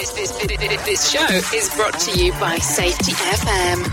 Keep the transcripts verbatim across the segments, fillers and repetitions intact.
This, this, this, this show is brought to you by Safety F M.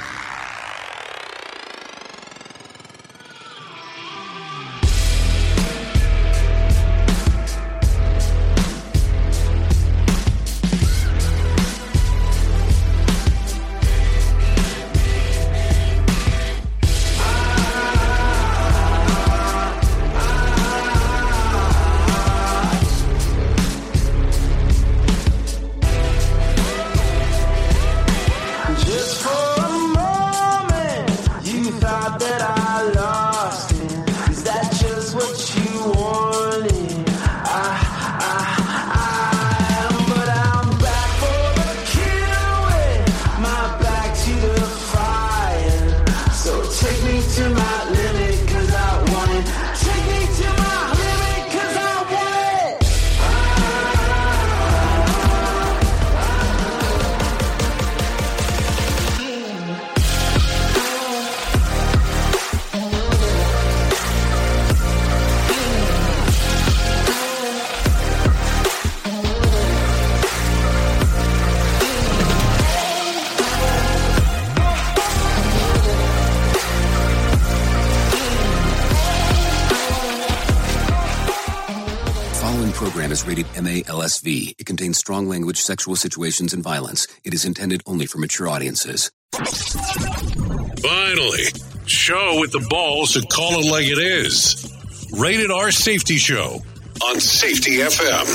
Rated M A L S V. It contains strong language, sexual situations, and violence. It is intended only for mature audiences. Finally, show with the balls to call it like it is. Rated R Safety Show on Safety F M.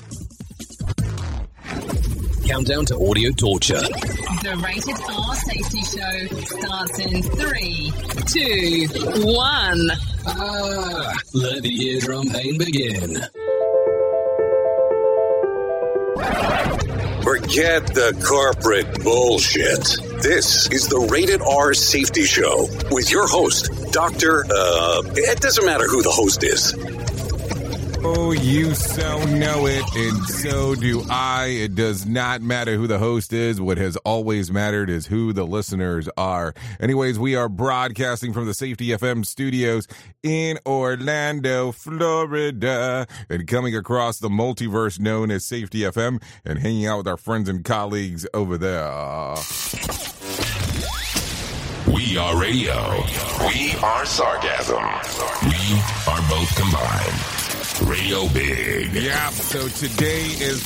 Countdown to audio torture. The Rated R Safety Show starts in three, two, one. Ah, let the eardrum pain begin. Forget the corporate bullshit. This is the Rated R Safety Show with your host, Doctor Uh, it doesn't matter who the host is. Oh, you so know it, and so do I. It does not matter who the host is. What has always mattered is who the listeners are. Anyways, we are broadcasting from the Safety F M studios in Orlando, Florida, and coming across the multiverse known as Safety F M and hanging out with our friends and colleagues over there. We are radio. We are sarcasm. We are both combined. Radio Big. Yeah, so today is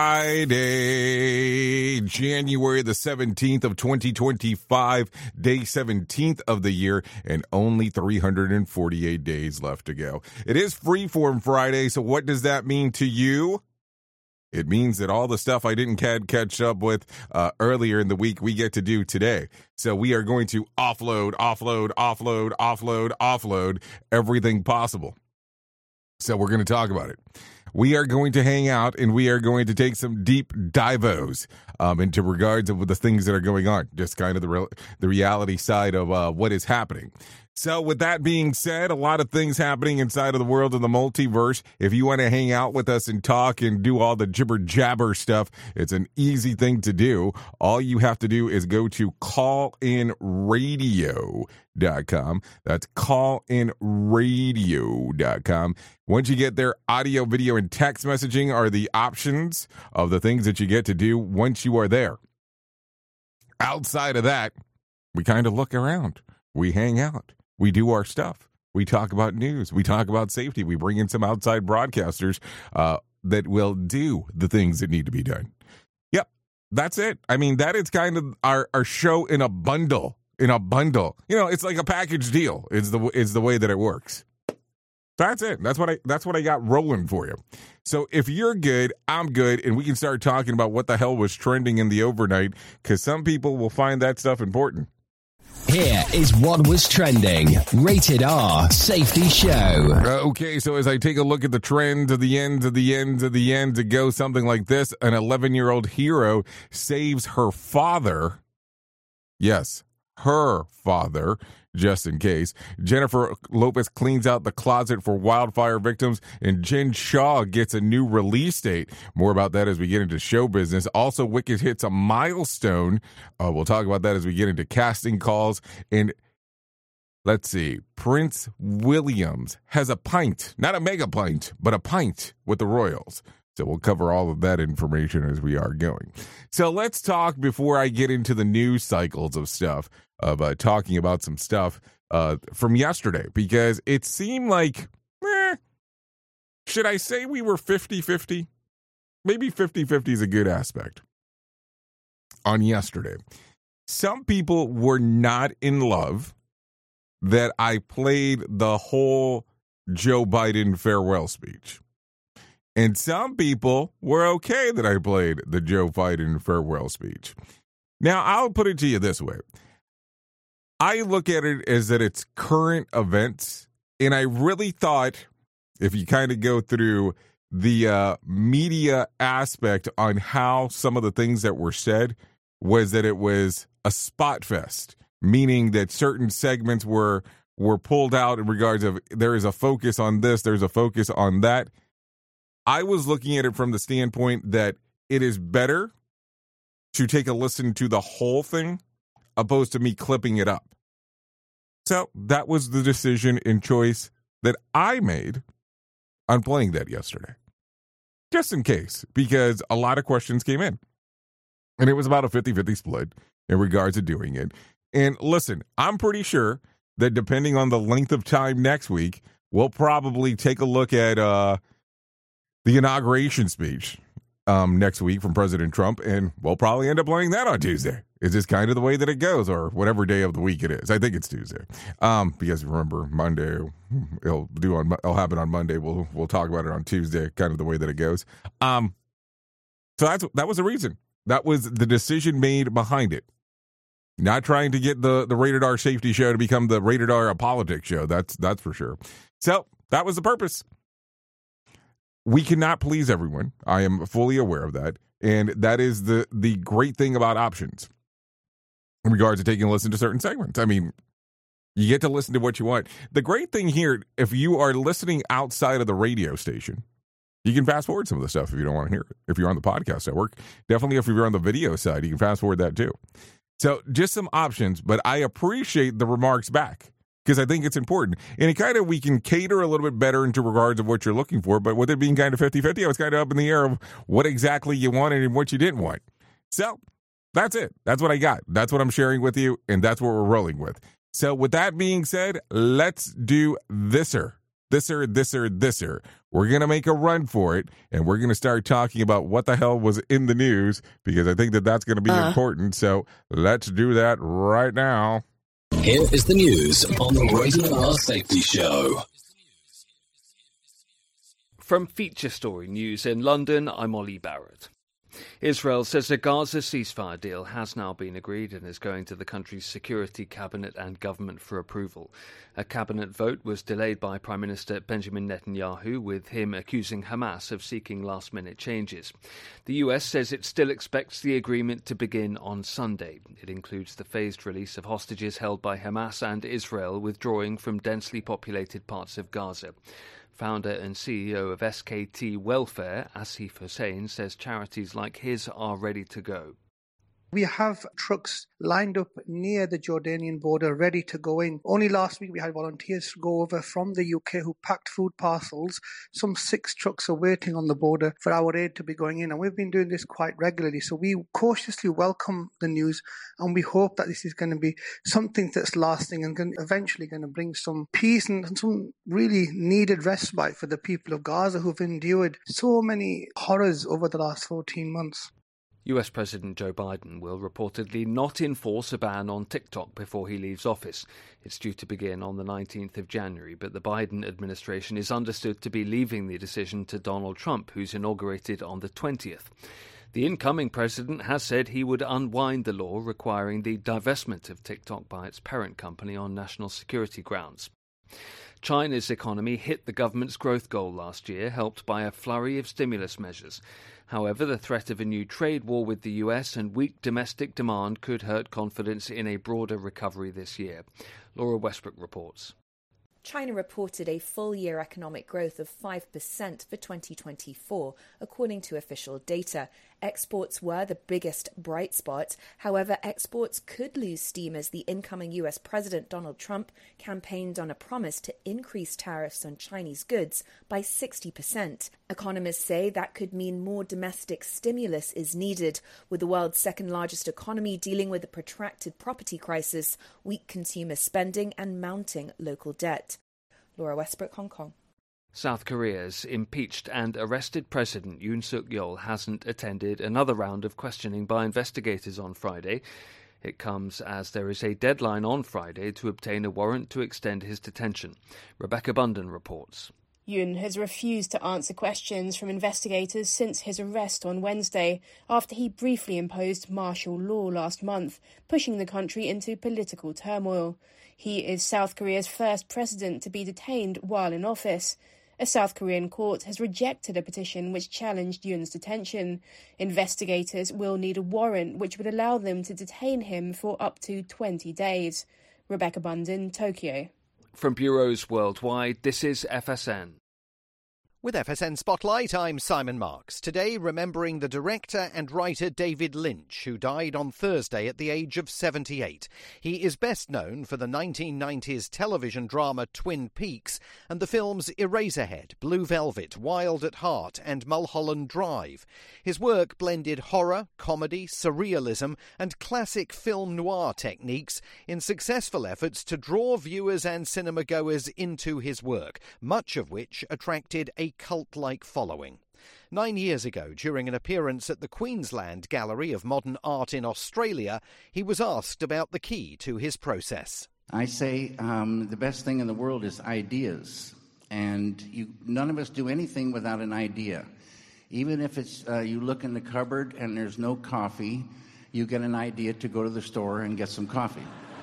Friday, January the seventeenth of twenty twenty-five, day seventeenth of the year, and only three hundred forty-eight days left to go. It is Freeform Friday, so what does that mean to you? It means that all the stuff I didn't catch up with uh, earlier in the week, we get to do today. So we are going to offload, offload, offload, offload, offload everything possible. So we're going to talk about it. We are going to hang out and we are going to take some deep divos um, into regards of the things that are going on, just kind of the re- the reality side of uh, what is happening. So with that being said, a lot of things happening inside of the world of the multiverse. If you want to hang out with us and talk and do all the jibber jabber stuff, it's an easy thing to do. All you have to do is go to call in radio dot com. That's call in radio dot com. Once you get there, audio, video, and text messaging are the options of the things that you get to do once you are there. Outside of that, we kind of look around. We hang out. We do our stuff. We talk about news. We talk about safety. We bring in some outside broadcasters uh, that will do the things that need to be done. Yep, that's it. I mean, that is kind of our, our show in a bundle. In a bundle. You know, it's like a package deal. It's the it's the way that it works. That's it. That's what I that's what I got rolling for you. So if you're good, I'm good, and we can start talking about what the hell was trending in the overnight, because some people will find that stuff important. Here is what was trending. Rated R Safety Show. Uh, okay, so as I take a look at the trends of the ends of the ends of the ends, it goes something like this. An eleven-year-old hero saves her father. Yes, her father, just in case. Jennifer Lopez cleans out the closet for wildfire victims, and Jen Shaw gets a new release date. More about that as we get into show business. Also, Wicked hits a milestone. Uh, we'll talk about that as we get into casting calls. And let's see, Prince Williams has a pint, not a mega pint, but a pint with the Royals. So we'll cover all of that information as we are going. So let's talk before I get into the news cycles of stuff, of uh, talking about some stuff uh, from yesterday, because it seemed like, eh, should I say we were fifty-fifty? Maybe fifty-fifty is a good aspect. On yesterday, some people were not in love that I played the whole Joe Biden farewell speech. And some people were okay that I played the Joe Biden farewell speech. Now, I'll put it to you this way. I look at it as that it's current events, and I really thought, if you kind of go through the uh, media aspect on how some of the things that were said, was that it was a spot fest, meaning that certain segments were were pulled out in regards of there is a focus on this, there's a focus on that. I was looking at it from the standpoint that it is better to take a listen to the whole thing opposed to me clipping it up. So that was the decision and choice that I made on playing that yesterday. Just in case, because a lot of questions came in. And it was about a fifty-fifty split in regards to doing it. And listen, I'm pretty sure that depending on the length of time next week, we'll probably take a look at uh, the inauguration speech um, next week from President Trump, and we'll probably end up playing that on Tuesday. It's just kind of the way that it goes, or whatever day of the week it is. I think it's Tuesday, um, because remember Monday it'll do on it'll happen on Monday. We'll we'll talk about it on Tuesday, kind of the way that it goes. Um, so that's that was the reason. That was the decision made behind it. Not trying to get the, the Rated R Safety Show to become the Rated R Politics Show. That's that's for sure. So that was the purpose. We cannot please everyone. I am fully aware of that. And that is the, the great thing about options in regards to taking a listen to certain segments. I mean, you get to listen to what you want. The great thing here, if you are listening outside of the radio station, you can fast forward some of the stuff if you don't want to hear it. If you're on the podcast network, definitely if you're on the video side, you can fast forward that too. So just some options, but I appreciate the remarks back because I think it's important. And it kind of, we can cater a little bit better into regards of what you're looking for, but with it being kind of fifty-fifty, I was kind of up in the air of what exactly you wanted and what you didn't want. So that's it. That's what I got. That's what I'm sharing with you, and that's what we're rolling with. So with that being said, let's do thisser. Thisser, thisser, thisser. We're going to make a run for it, and we're going to start talking about what the hell was in the news, because I think that that's going to be uh. important. So let's do that right now. Here is the news on the Rated R Safety Show. From Feature Story News in London, I'm Ollie Barrett. Israel says a Gaza ceasefire deal has now been agreed and is going to the country's Security Cabinet and government for approval. A cabinet vote was delayed by Prime Minister Benjamin Netanyahu, with him accusing Hamas of seeking last-minute changes. The U S says it still expects the agreement to begin on Sunday. It includes the phased release of hostages held by Hamas and Israel withdrawing from densely populated parts of Gaza. Founder and C E O of S K T Welfare, Asif Hussain, says charities like his are ready to go. We have trucks lined up near the Jordanian border ready to go in. Only last week we had volunteers go over from the U K who packed food parcels. Some six trucks are waiting on the border for our aid to be going in, and we've been doing this quite regularly. So we cautiously welcome the news, and we hope that this is going to be something that's lasting and going, eventually going to bring some peace and some really needed respite for the people of Gaza who've endured so many horrors over the last fourteen months. U S President Joe Biden will reportedly not enforce a ban on TikTok before he leaves office. It's due to begin on the nineteenth of January, but the Biden administration is understood to be leaving the decision to Donald Trump, who's inaugurated on the twentieth. The incoming president has said he would unwind the law requiring the divestment of TikTok by its parent company on national security grounds. China's economy hit the government's growth goal last year, helped by a flurry of stimulus measures. However, the threat of a new trade war with the U S and weak domestic demand could hurt confidence in a broader recovery this year. Laura Westbrook reports. China reported a full-year economic growth of five percent for twenty twenty-four, according to official data. Exports were the biggest bright spot. However, exports could lose steam as the incoming U S President Donald Trump campaigned on a promise to increase tariffs on Chinese goods by sixty percent. Economists say that could mean more domestic stimulus is needed, with the world's second largest economy dealing with a protracted property crisis, weak consumer spending and mounting local debt. Laura Westbrook, Hong Kong. South Korea's impeached and arrested President Yoon Suk-yeol hasn't attended another round of questioning by investigators on Friday. It comes as there is a deadline on Friday to obtain a warrant to extend his detention. Rebecca Bunden reports. Yoon has refused to answer questions from investigators since his arrest on Wednesday, after he briefly imposed martial law last month, pushing the country into political turmoil. He is South Korea's first president to be detained while in office. A South Korean court has rejected a petition which challenged Yoon's detention. Investigators will need a warrant which would allow them to detain him for up to twenty days. Rebecca Bunden, Tokyo. From bureaus worldwide, this is F S N. With F S N Spotlight, I'm Simon Marks. Today, remembering the director and writer David Lynch, who died on Thursday at the age of seventy-eight. He is best known for the nineteen nineties television drama Twin Peaks and the films Eraserhead, Blue Velvet, Wild at Heart and Mulholland Drive. His work blended horror, comedy, surrealism and classic film noir techniques in successful efforts to draw viewers and cinema-goers into his work, much of which attracted a cult-like following. Nine years ago, during an appearance at the Queensland Gallery of Modern Art in Australia, he was asked about the key to his process. I say um, the best thing in the world is ideas, and you, none of us do anything without an idea. Even if it's uh, you look in the cupboard and there's no coffee, you get an idea to go to the store and get some coffee.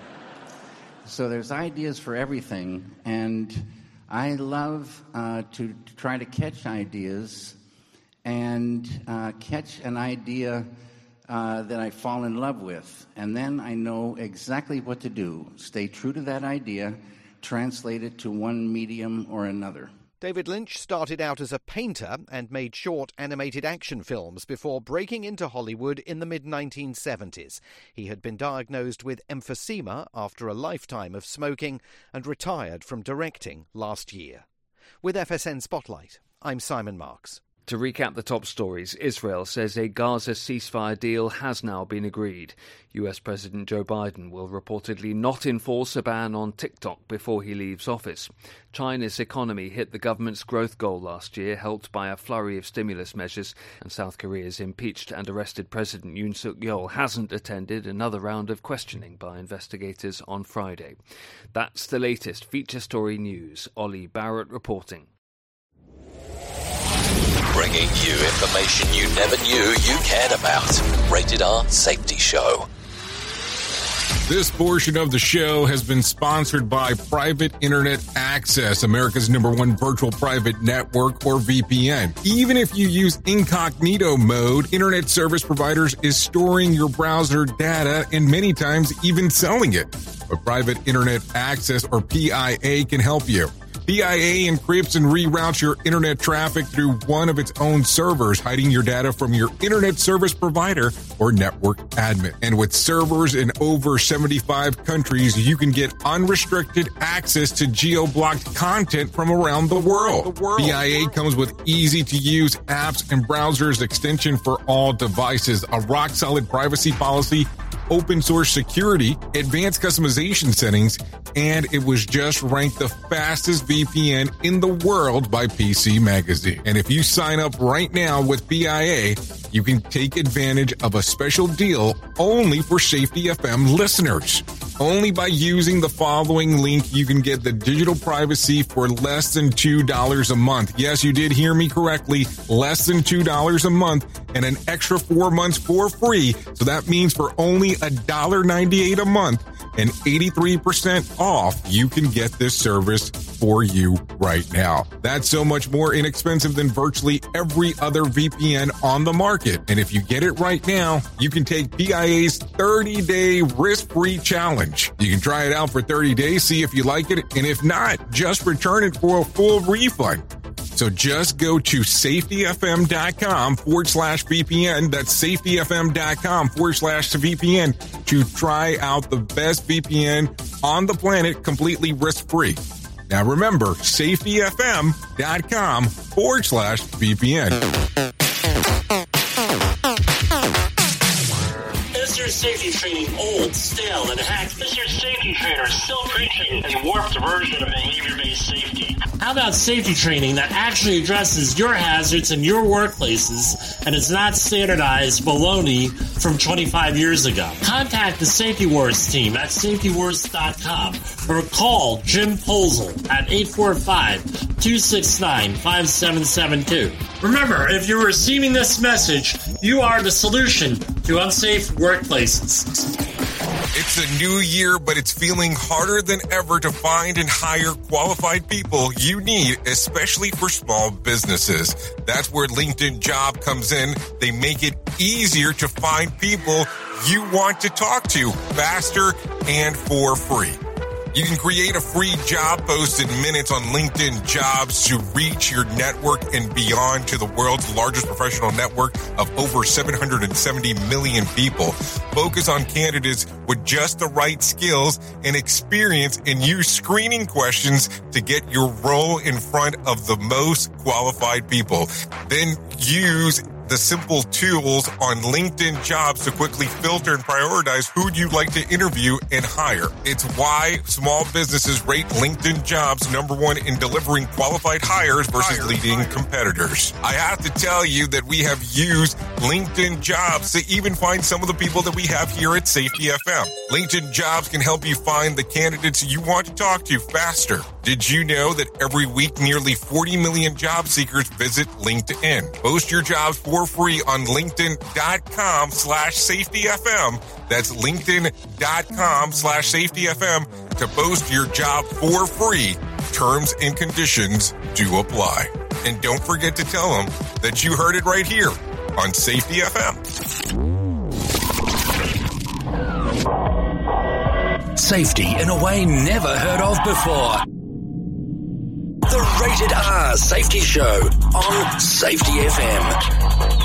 So there's ideas for everything, and I love uh, to, to try to catch ideas and uh, catch an idea uh, that I fall in love with. And then I know exactly what to do. Stay true to that idea, translate it to one medium or another. David Lynch started out as a painter and made short animated action films before breaking into Hollywood in the mid nineteen seventies. He had been diagnosed with emphysema after a lifetime of smoking and retired from directing last year. With F S N Spotlight, I'm Simon Marks. To recap the top stories, Israel says a Gaza ceasefire deal has now been agreed. U S President Joe Biden will reportedly not enforce a ban on TikTok before he leaves office. China's economy hit the government's growth goal last year, helped by a flurry of stimulus measures, and South Korea's impeached and arrested President Yoon Suk-yeol hasn't attended another round of questioning by investigators on Friday. That's the latest feature story news. Ollie Barrett reporting. Bringing you information you never knew you cared about. Rated R Safety Show. This portion of the show has been sponsored by Private Internet Access, America's number one virtual private network, or V P N. Even if you use incognito mode, internet service providers is storing your browser data and many times even selling it. But Private Internet Access, or P I A, can help you. P I A encrypts and reroutes your internet traffic through one of its own servers, hiding your data from your internet service provider or network admin. And with servers in over seventy-five countries, you can get unrestricted access to geo-blocked content from around the world. The world. P I A comes with easy-to-use apps and browsers extension for all devices, a rock-solid privacy policy, open source security, advanced customization settings, and it was just ranked the fastest V P N in the world by P C Magazine. And if you sign up right now with P I A, you can take advantage of a special deal only for Safety F M listeners. Only by using the following link, you can get the digital privacy for less than two dollars a month. Yes, you did hear me correctly. Less than two dollars a month and an extra four months for free. So that means for only one dollar ninety-eight a month and eighty-three percent off, you can get this service for you right now. That's so much more inexpensive than virtually every other V P N on the market. And if you get it right now, you can take P I A's thirty-day risk-free challenge. You can try it out for thirty days, see if you like it, and if not, just return it for a full refund. So just go to safetyfm.com forward slash VPN. That's safetyfm.com forward slash VPN to try out the best V P N on the planet completely risk-free. Now remember, safetyfm.com forward slash VPN. Is your safety training old, stale, and hacked? Is your safety trainer still preaching a warped version of behavior-based safety? How about safety training that actually addresses your hazards in your workplaces and is not standardized baloney from twenty-five years ago? Contact the Safety Wars team at safety wars dot com or call Jim Posel at eight four five, two six nine, five seven seven two. Remember, if you're receiving this message, you are the solution to unsafe workplaces. It's a new year, but it's feeling harder than ever to find and hire qualified people you need, especially for small businesses. That's where LinkedIn Job comes in. They make it easier to find people you want to talk to faster and for free. You can create a free job post in minutes on LinkedIn Jobs to reach your network and beyond to the world's largest professional network of over seven hundred seventy million people. Focus on candidates with just the right skills and experience and use screening questions to get your role in front of the most qualified people. Then use the simple tools on LinkedIn Jobs to quickly filter and prioritize who you'd like to interview and hire. It's why small businesses rate LinkedIn Jobs number one in delivering qualified hires versus hire, leading hire. competitors. I have to tell you that we have used LinkedIn Jobs to even find some of the people that we have here at Safety F M. LinkedIn Jobs can help you find the candidates you want to talk to faster. Did you know that every week nearly forty million job seekers visit LinkedIn? Post your jobs for free on linkedin.com slash safetyfm. That's linkedin.com slash safetyfm to post your job for free. Terms and conditions do apply. And don't forget to tell them that you heard it right here on Safety F M. Safety in a way never heard of before. The Rated R Safety Show on Safety F M.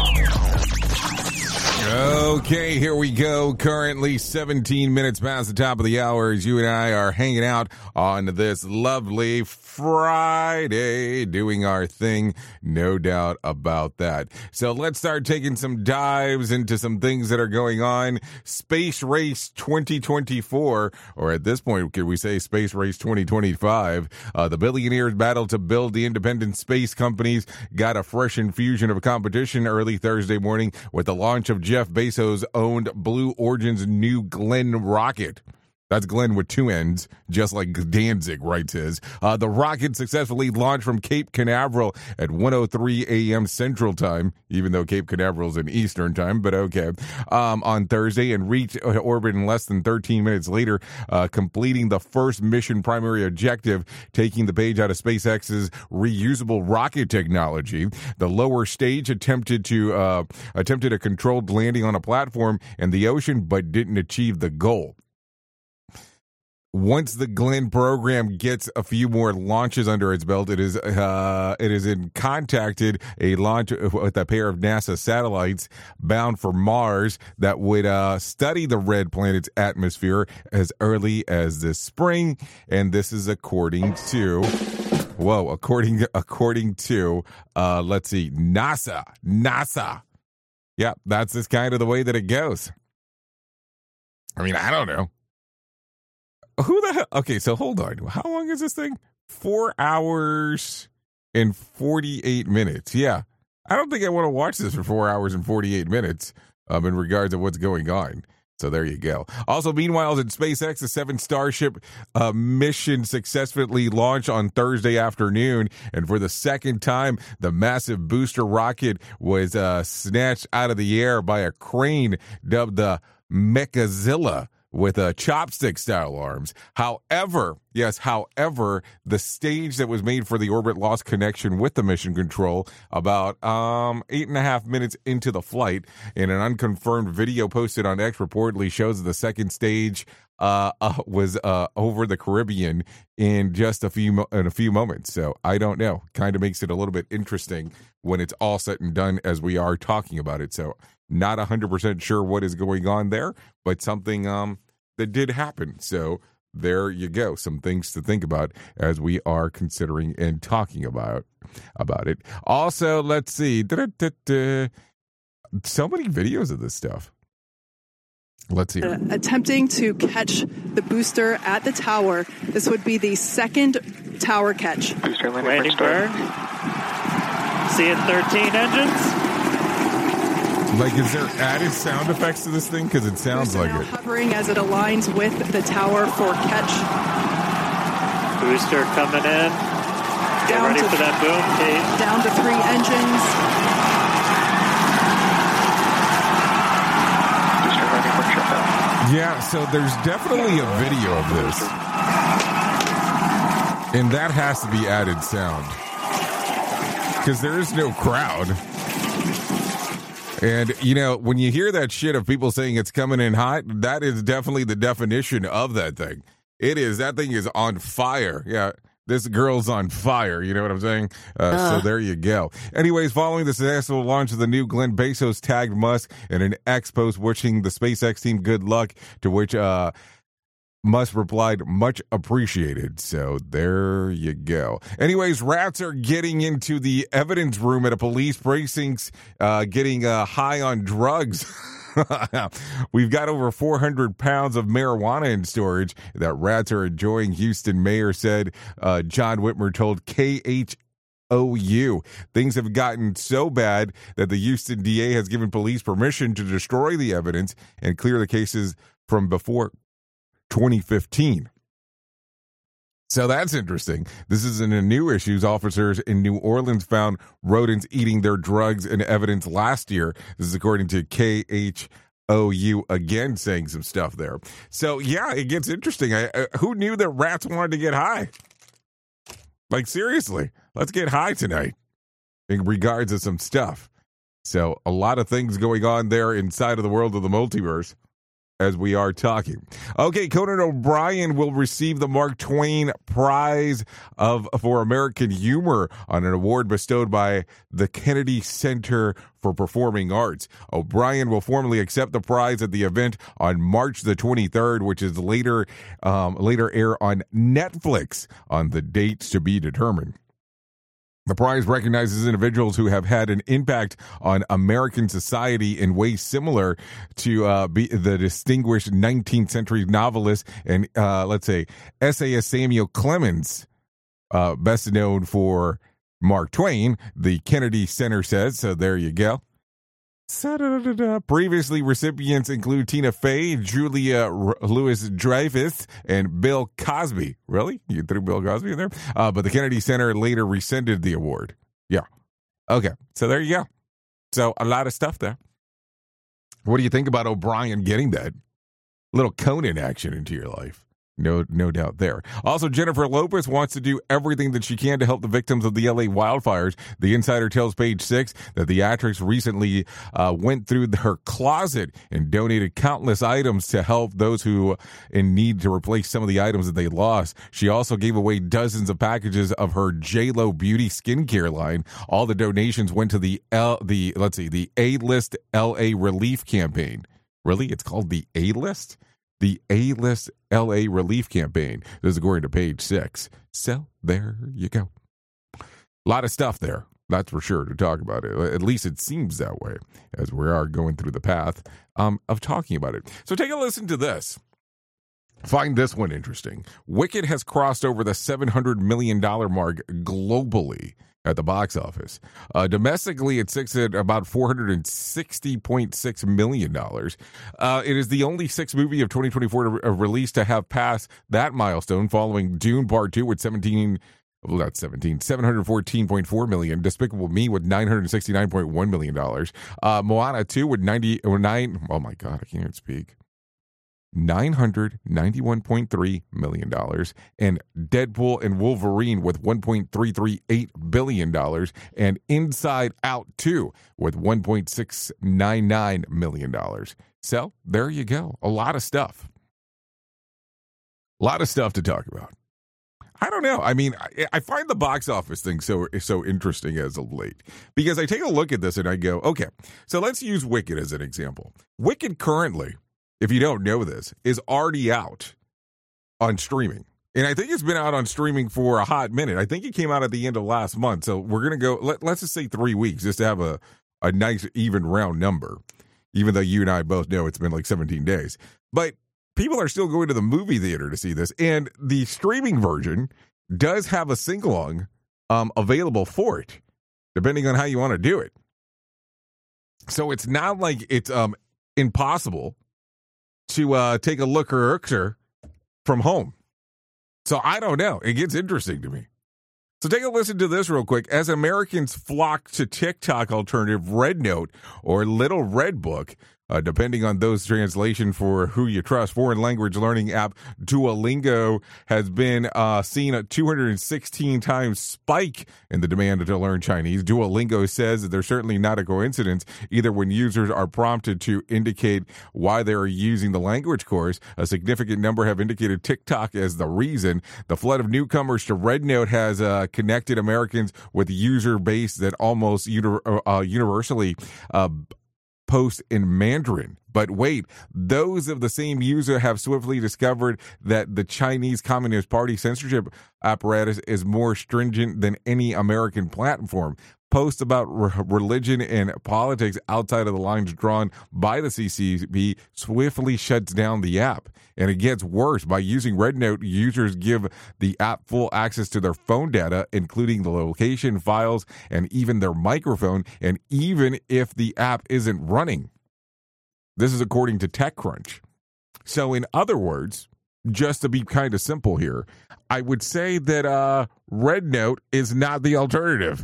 Okay, here we go. Currently seventeen minutes past the top of the hour as you and I are hanging out on this lovely Friday, doing our thing, no doubt about that. So let's start taking some dives into some things that are going on. Space Race twenty twenty-four, or at this point, could we say Space Race twenty twenty-five? Uh, the billionaires battle to build the independent space companies got a fresh infusion of competition early Thursday morning with the launch of Jeff Bezos' owned Blue Origin's new Glenn rocket. That's Glenn with two N's, just like Danzig writes his. Uh, the rocket successfully launched from Cape Canaveral at one oh three a.m. Central Time, even though Cape Canaveral's in Eastern Time, but okay, um, on Thursday, and reached orbit in less than thirteen minutes later, uh, completing the first mission primary objective, taking the page out of SpaceX's reusable rocket technology. The lower stage attempted to uh, attempted a controlled landing on a platform in the ocean, but didn't achieve the goal. Once the Glenn program gets a few more launches under its belt, it is uh, it is in contacted a launch with a pair of NASA satellites bound for Mars that would uh, study the red planet's atmosphere as early as this spring, and this is according to whoa, according according to uh, let's see, NASA, NASA. Yeah, that's just kind of the way that it goes. I mean, I don't know. Who the hell? Okay, so hold on. How long is this thing? Four hours and forty-eight minutes. Yeah. I don't think I want to watch this for four hours and forty-eight minutes um, in regards to what's going on. So there you go. Also, meanwhile, in SpaceX, the seven Starship uh, mission successfully launched on Thursday afternoon. And for the second time, the massive booster rocket was uh, snatched out of the air by a crane dubbed the Mechazilla, with uh, chopstick-style arms. However, yes, however, the stage that was made for the orbit lost connection with the mission control about um, eight and a half minutes into the flight. And an unconfirmed video posted on X reportedly shows the second stage uh, uh, was uh, over the Caribbean in just a few mo- in a few moments. So I don't know. Kind of makes it a little bit interesting when it's all said and done as we are talking about it. So not one hundred percent sure what is going on there, but something um, that did happen. So there you go. Some things to think about as we are considering and talking about about it. Also, let's see. Da-da-da-da. So many videos of this stuff. Let's see. Uh, attempting to catch the booster at the tower. This would be the second tower catch. Booster landing burn. Seeing thirteen engines. Like, is there added sound effects to this thing? Because it sounds Booster like now it. hovering as it aligns with the tower for catch. Booster coming in. Get Down ready to- for that boom, Kate. Down to three engines. Yeah, so there's definitely a video of this. And that has to be added sound. Because there is no crowd. And, you know, when you hear that shit of people saying it's coming in hot, that is definitely the definition of that thing. It is. That thing is on fire. Yeah. This girl's on fire. You know what I'm saying? Uh, uh. So there you go. Anyways, following the successful launch of the new, Glenn Bezos tagged Musk in an X post wishing the SpaceX team good luck, to which uh, Musk replied, much appreciated. So there you go. Anyways, rats are getting into the evidence room at a police precinct, uh, getting uh, high on drugs. We've got over four hundred pounds of marijuana in storage that rats are enjoying, Houston mayor said. Uh, John Whitmer told K H O U. Things have gotten so bad that the Houston D A has given police permission to destroy the evidence and clear the cases from before twenty fifteen. So that's interesting. This isn't a new issue. Officers in New Orleans found rodents eating their drugs and evidence last year. This is according to K H O U, again saying some stuff there. So, yeah, it gets interesting. I, uh, who knew that rats wanted to get high? Like, seriously, let's get high tonight in regards to some stuff. So, a lot of things going on there inside of the world of the multiverse as we are talking. Okay, Conan O'Brien will receive the Mark Twain Prize of for American Humor on an award bestowed by the Kennedy Center for Performing Arts. O'Brien will formally accept the prize at the event on March the twenty-third, which is later um, later air on Netflix on the dates to be determined. The prize recognizes individuals who have had an impact on American society in ways similar to uh, be the distinguished nineteenth century novelist and, uh, let's say, essayist Samuel Clemens, uh, best known for Mark Twain, the Kennedy Center says. So there you go. Previously, recipients include Tina Fey, Julia R- Louis-Dreyfus, and Bill Cosby. Really? You threw Bill Cosby in there? Uh, but the Kennedy Center later rescinded the award. Yeah. Okay. So there you go. So a lot of stuff there. What do you think about O'Brien getting that little Conan action into your life? No, no doubt there. Also, Jennifer Lopez wants to do everything that she can to help the victims of the L A wildfires. The Insider tells Page Six that the actress recently uh, went through her closet and donated countless items to help those who in need to replace some of the items that they lost. She also gave away dozens of packages of her J Lo Beauty skincare line. All the donations went to the L, the let's see, the A-List L A Relief Campaign. Really, it's called the A-List. The A-List L A Relief Campaign. This is according to Page Six. So there you go. A lot of stuff there, that's for sure, to talk about it. At least it seems that way as we are going through the path um, of talking about it. So take a listen to this. Find this one interesting. Wicked has crossed over the seven hundred million dollars mark globally at the box office. Uh, domestically, it sits at about four hundred sixty point six million dollars. Uh, it is the only sixth movie of twenty twenty-four to, uh, release to have passed that milestone, following Dune Part two with seventeen, well, not seventeen, seven hundred fourteen point four million dollars, Despicable Me with nine hundred sixty-nine point one million dollars, uh, Moana two with ninety, or nine, oh my God, I can't even speak. nine hundred ninety-one point three million dollars, and Deadpool and Wolverine with one point three three eight billion dollars, and Inside Out two with one point six nine nine million dollars. So there you go. A lot of stuff. A lot of stuff to talk about. I don't know. I mean, I, I find the box office thing so so interesting as of late because I take a look at this and I go, okay, so let's use Wicked as an example. Wicked currently, if you don't know this, is already out on streaming. And I think it's been out on streaming for a hot minute. I think it came out at the end of last month. So we're going to go, let, let's just say three weeks just to have a, a nice even round number, even though you and I both know it's been like seventeen days. But people are still going to the movie theater to see this. And the streaming version does have a sing-along um, available for it, depending on how you want to do it. So it's not like it's um, impossible to uh, take a look or Uxer from home. So I don't know. It gets interesting to me. So take a listen to this real quick. As Americans flock to TikTok alternative Red Note or Little Red Book, uh, depending on those translation for who you trust, foreign language learning app Duolingo has been uh, seen a two hundred sixteen times spike in the demand to learn Chinese. Duolingo says that there's certainly not a coincidence either when users are prompted to indicate why they're using the language course. A significant number have indicated TikTok as the reason. The flood of newcomers to Red Note has uh, connected Americans with a user base that almost uni- uh, universally uh, post in Mandarin. But wait, those of the same user have swiftly discovered that the Chinese Communist Party censorship apparatus is more stringent than any American platform. Posts about re- religion and politics outside of the lines drawn by the C C P swiftly shuts down the app. And it gets worse. By using Red Note, users give the app full access to their phone data, including the location, files, and even their microphone, and even if the app isn't running. This is according to TechCrunch. So in other words, just to be kind of simple here, I would say that uh, Red Note is not the alternative.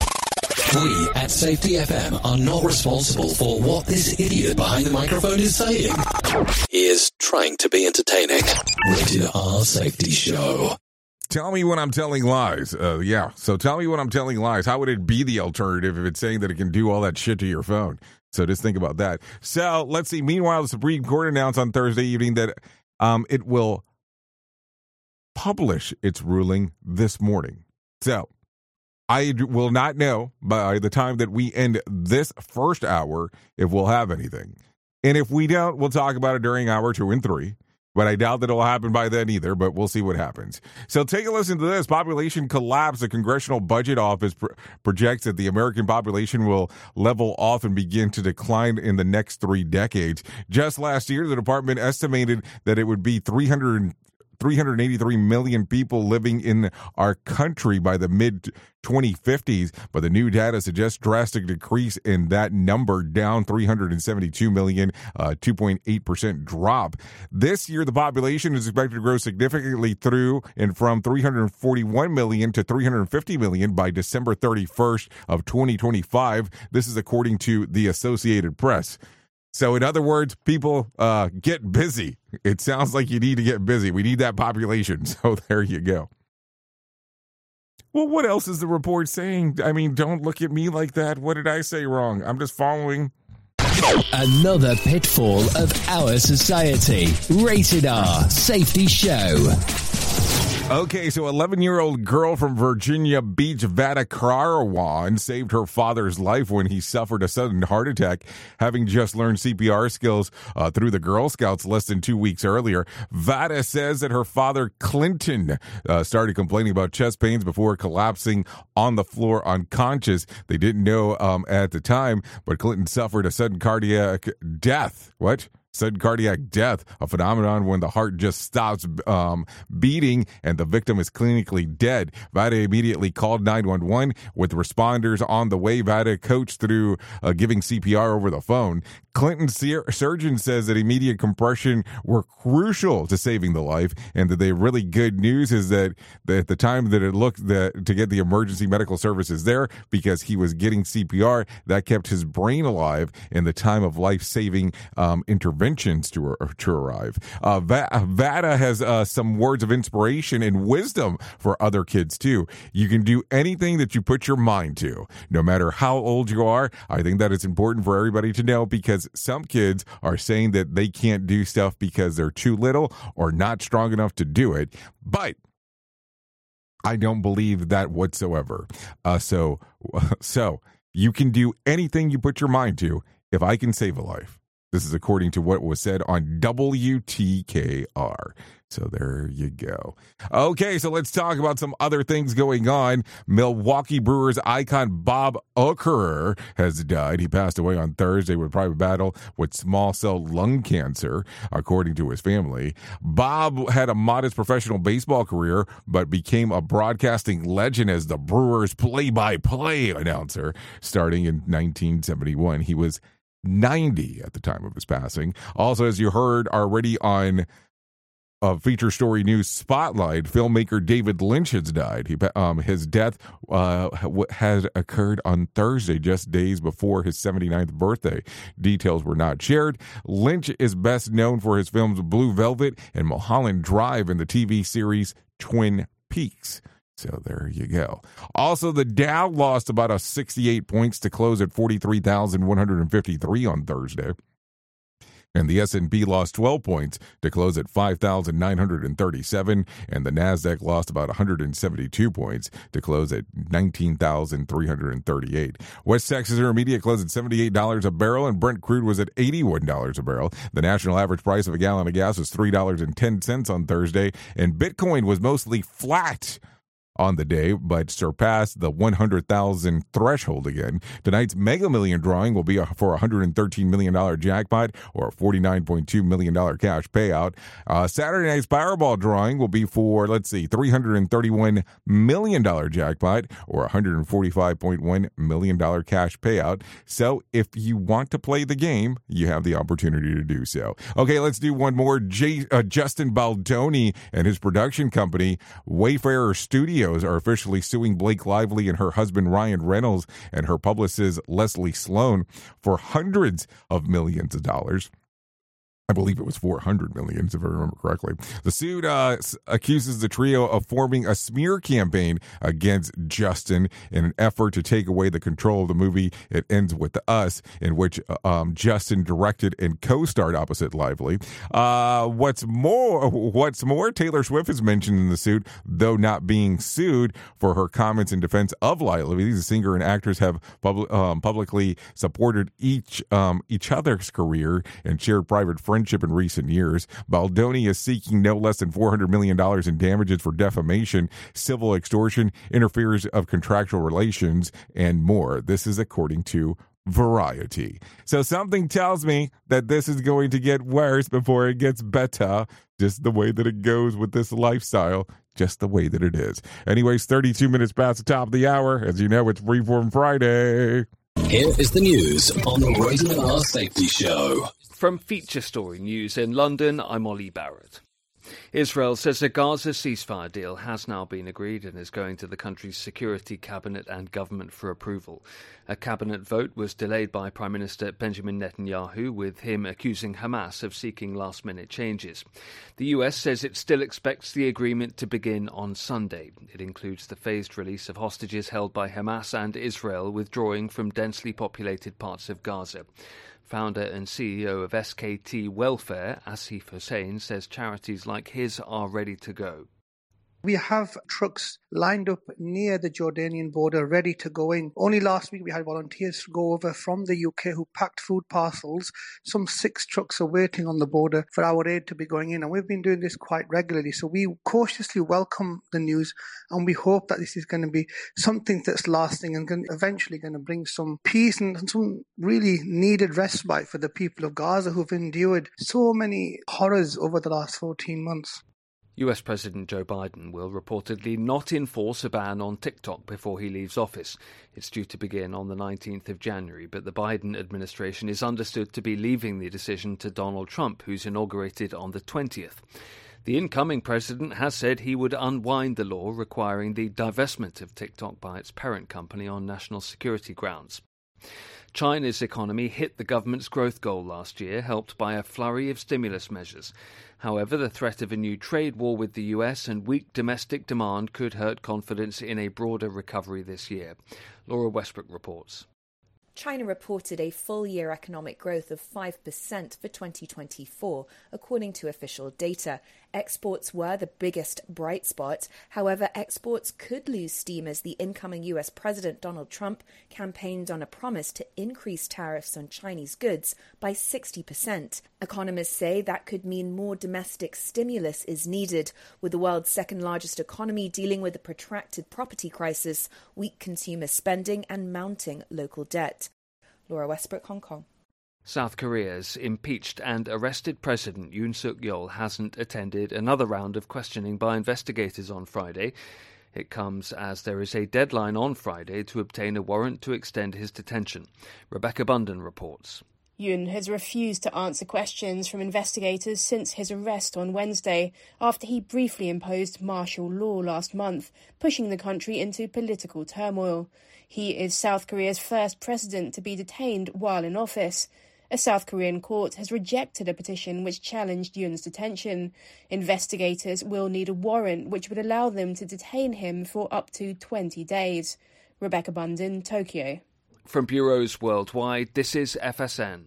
We at Safety F M are not responsible for what this idiot behind the microphone is saying. He is trying to be entertaining. Rated R Safety Show. Tell me when I'm telling lies. Uh, yeah, so tell me when I'm telling lies. How would it be the alternative if it's saying that it can do all that shit to your phone? So just think about that. So let's see. Meanwhile, the Supreme Court announced on Thursday evening that um, it will publish its ruling this morning. So I will not know by the time that we end this first hour if we'll have anything. And if we don't, we'll talk about it during hour two and three. But I doubt that it'll happen by then either, but we'll see what happens. So take a listen to this. Population collapse. The Congressional Budget Office pr- projects that the American population will level off and begin to decline in the next three decades. Just last year, the department estimated that it would be three hundred three hundred eighty-three million people living in our country by the mid twenty fifties, but the new data suggests drastic decrease in that number, down three hundred seventy-two million, uh, two point eight percent drop. This year, the population is expected to grow significantly through and from three hundred forty-one million to three hundred fifty million by December thirty-first of twenty twenty-five. This is according to the Associated Press. So in other words, people uh, get busy. It sounds like you need to get busy. We need that population. So there you go. Well, what else is the report saying? I mean, don't look at me like that. What did I say wrong? I'm just following. Another pitfall of our society. Rated R Safety Show. Okay, so eleven-year-old girl from Virginia Beach, Vada Karawan, saved her father's life when he suffered a sudden heart attack, having just learned C P R skills uh, through the Girl Scouts less than two weeks earlier. Vada says that her father, Clinton, uh, started complaining about chest pains before collapsing on the floor unconscious. They didn't know um, at the time, but Clinton suffered a sudden cardiac death. What? Sudden cardiac death, a phenomenon when the heart just stops um, beating and the victim is clinically dead. Vada immediately called nine one one with responders on the way. Vada coached through uh, giving C P R over the phone. Clinton's surgeon says that immediate compression were crucial to saving the life, and that the really good news is that, that at the time that it looked that to get the emergency medical services there, because he was getting C P R, that kept his brain alive in the time of life-saving um, intervention. interventions to, to arrive. Uh, Va- Vada has uh, some words of inspiration and wisdom for other kids, too. You can do anything that you put your mind to, no matter how old you are. I think that it's important for everybody to know, because some kids are saying that they can't do stuff because they're too little or not strong enough to do it. But I don't believe that whatsoever. Uh, so, so you can do anything you put your mind to if I can save a life. This is according to what was said on W T K R. So there you go. Okay, so let's talk about some other things going on. Milwaukee Brewers icon Bob Uecker has died. He passed away on Thursday with private battle with small cell lung cancer, according to his family. Bob had a modest professional baseball career, but became a broadcasting legend as the Brewers play-by-play announcer starting in nineteen seventy-one. He was ninety at the time of his passing. Also, as you heard already on Uh, feature story news spotlight, filmmaker David Lynch has died. He, um, his death uh, had occurred on Thursday, just days before his seventy-ninth birthday. Details were not shared. Lynch is best known for his films Blue Velvet and Mulholland Drive and the T V series Twin Peaks. So there you go. Also, the Dow lost about a sixty-eight points to close at forty-three thousand one hundred fifty-three on Thursday. And the S and P lost twelve points to close at five thousand nine hundred thirty-seven, and the NASDAQ lost about one hundred seventy-two points to close at nineteen thousand three hundred thirty-eight. West Texas Intermediate closed at seventy-eight dollars a barrel, and Brent crude was at eighty-one dollars a barrel. The national average price of a gallon of gas was three dollars and ten cents on Thursday, and Bitcoin was mostly flat on the day, but surpassed the one hundred thousand threshold again. Tonight's Mega Million drawing will be for a one hundred thirteen million dollars jackpot or a forty-nine point two million dollars cash payout. Uh, Saturday night's Powerball drawing will be for, let's see, three hundred thirty-one million dollars jackpot or one hundred forty-five point one million dollars cash payout. So if you want to play the game, you have the opportunity to do so. Okay, let's do one more. J- uh, Justin Baldoni and his production company, Wayfarer Studios, are officially suing Blake Lively and her husband Ryan Reynolds and her publicist Leslie Sloan for hundreds of millions of dollars. I believe it was four hundred million dollars, if I remember correctly. The suit uh, accuses the trio of forming a smear campaign against Justin in an effort to take away the control of the movie It Ends With Us, in which um, Justin directed and co-starred opposite Lively. Uh, what's more, what's more, Taylor Swift is mentioned in the suit, though not being sued for her comments in defense of Lively. The singer and actress have pub- um, publicly supported each um, each other's career and shared private friendships in recent years. Baldoni is seeking no less than four hundred million dollars in damages for defamation, civil extortion, interference of contractual relations, and more. This is according to Variety. So something tells me that this is going to get worse before it gets better, just the way that it goes with this lifestyle, just the way that it is. Anyways, thirty-two minutes past the top of the hour. As you know, it's Freeform Friday. Here is the news on the Rated R Safety Show. From Feature Story News in London, I'm Ollie Barrett. Israel says a Gaza ceasefire deal has now been agreed and is going to the country's Security Cabinet and government for approval. A cabinet vote was delayed by Prime Minister Benjamin Netanyahu, with him accusing Hamas of seeking last-minute changes. The U S says it still expects the agreement to begin on Sunday. It includes the phased release of hostages held by Hamas and Israel withdrawing from densely populated parts of Gaza. Founder and C E O of S K T Welfare, Asif Hussain, says charities like his are ready to go. We have trucks lined up near the Jordanian border ready to go in. Only last week we had volunteers go over from the U K who packed food parcels. Some six trucks are waiting on the border for our aid to be going in, and we've been doing this quite regularly. So we cautiously welcome the news, and we hope that this is going to be something that's lasting and going, eventually going to bring some peace and some really needed respite for the people of Gaza who've endured so many horrors over the last fourteen months. U S President Joe Biden will reportedly not enforce a ban on TikTok before he leaves office. It's due to begin on the nineteenth of January, but the Biden administration is understood to be leaving the decision to Donald Trump, who's inaugurated on the twentieth. The incoming president has said he would unwind the law requiring the divestment of TikTok by its parent company on national security grounds. China's economy hit the government's growth goal last year, helped by a flurry of stimulus measures. However, the threat of a new trade war with the U S and weak domestic demand could hurt confidence in a broader recovery this year. Laura Westbrook reports. China reported a full-year economic growth of five percent for twenty twenty-four, according to official data. Exports were the biggest bright spot. However, exports could lose steam as the incoming U S President Donald Trump campaigned on a promise to increase tariffs on Chinese goods by sixty percent. Economists say that could mean more domestic stimulus is needed, with the world's second-largest economy dealing with a protracted property crisis, weak consumer spending and mounting local debt. Laura Westbrook, Hong Kong. South Korea's impeached and arrested President Yoon Suk-yeol hasn't attended another round of questioning by investigators on Friday. It comes as there is a deadline on Friday to obtain a warrant to extend his detention. Rebecca Bunden reports. Yoon has refused to answer questions from investigators since his arrest on Wednesday, after he briefly imposed martial law last month, pushing the country into political turmoil. He is South Korea's first president to be detained while in office. A South Korean court has rejected a petition which challenged Yoon's detention. Investigators will need a warrant which would allow them to detain him for up to twenty days. Rebecca Bunden, Tokyo. From bureaus worldwide, this is F S N.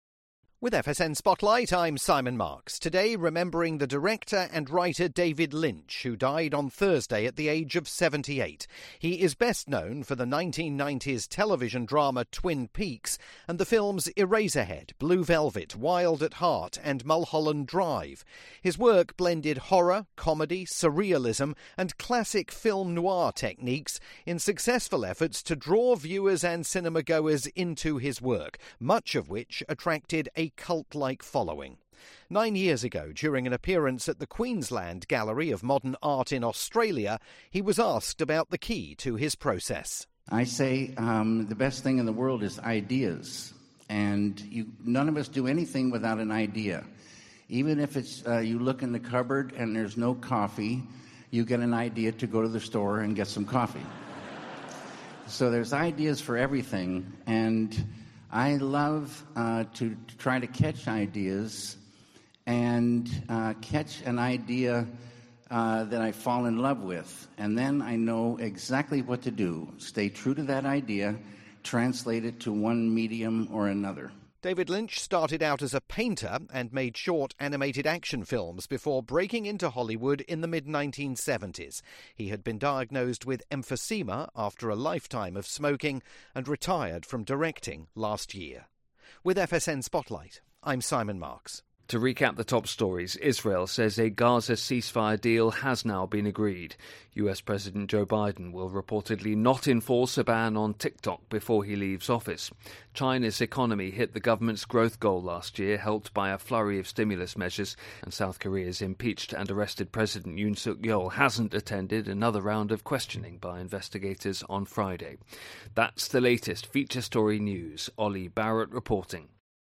With F S N Spotlight, I'm Simon Marks. Today, remembering the director and writer David Lynch, who died on Thursday at the age of seventy-eight. He is best known for the nineteen nineties television drama Twin Peaks and the films Eraserhead, Blue Velvet, Wild at Heart and Mulholland Drive. His work blended horror, comedy, surrealism and classic film noir techniques in successful efforts to draw viewers and cinema-goers into his work, much of which attracted a cult-like following. Nine years ago, during an appearance at the Queensland Gallery of Modern Art in Australia, he was asked about the key to his process. I say um, the best thing in the world is ideas, and you, none of us do anything without an idea. Even if it's uh, you look in the cupboard and there's no coffee, you get an idea to go to the store and get some coffee. So there's ideas for everything, and I love uh, to, to try to catch ideas and uh, catch an idea uh, that I fall in love with. And then I know exactly what to do. Stay true to that idea, translate it to one medium or another. David Lynch started out as a painter and made short animated action films before breaking into Hollywood in the mid nineteen seventies. He had been diagnosed with emphysema after a lifetime of smoking and retired from directing last year. With F S N Spotlight, I'm Simon Marks. To recap the top stories, Israel says a Gaza ceasefire deal has now been agreed. U S President Joe Biden will reportedly not enforce a ban on TikTok before he leaves office. China's economy hit the government's growth goal last year, helped by a flurry of stimulus measures, and South Korea's impeached and arrested President Yoon Suk-yeol hasn't attended another round of questioning by investigators on Friday. That's the latest feature story news. Ollie Barrett reporting.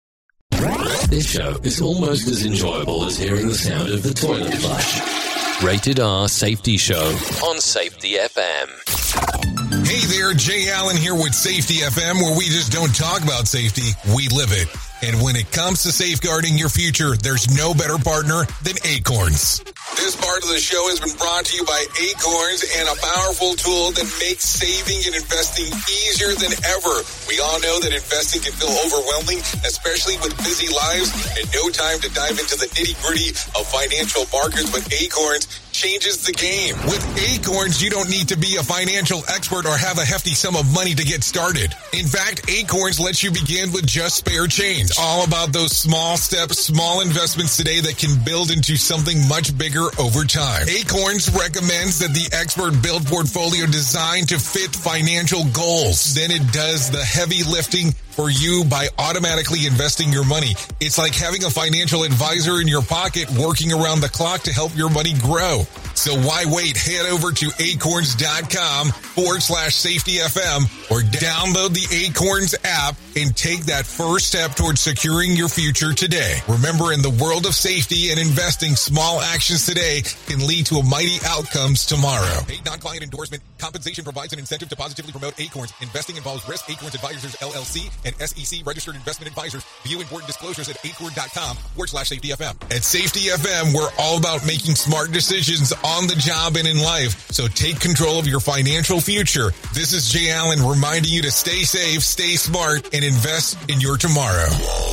This show is almost as enjoyable as hearing the sound of the toilet flush. Rated R Safety Show on Safety F M. Hey there, Jay Allen here with Safety F M, where we just don't talk about safety, we live it. And when it comes to safeguarding your future, there's no better partner than Acorns. This part of the show has been brought to you by Acorns and a powerful tool that makes saving and investing easier than ever. We all know that investing can feel overwhelming, especially with busy lives and no time to dive into the nitty-gritty of financial markets, but Acorns changes the game. With Acorns, you don't need to be a financial expert or have a hefty sum of money to get started. In fact, Acorns lets you begin with just spare change. All about those small steps, small investments today that can build into something much bigger over time. Acorns recommends that the expert build portfolio designed to fit financial goals. Then it does the heavy lifting for you by automatically investing your money. It's like having a financial advisor in your pocket working around the clock to help your money grow. So why wait? Head over to acorns.com forward slash safety FM or download the Acorns app and take that first step towards securing your future today. Remember, in the world of safety and investing, small actions today can lead to a mighty outcomes tomorrow. Paid non-client endorsement. Compensation provides an incentive to positively promote Acorns. Investing involves risk. Acorns Advisors, L L C, and S E C registered investment advisors. View important disclosures at acorn.com forward slash safety FM. At Safety F M, we're all about making smart decisions on the job and in life. So take control of your financial future. This is Jay Allen reminding you to stay safe, stay smart, and invest in your tomorrow.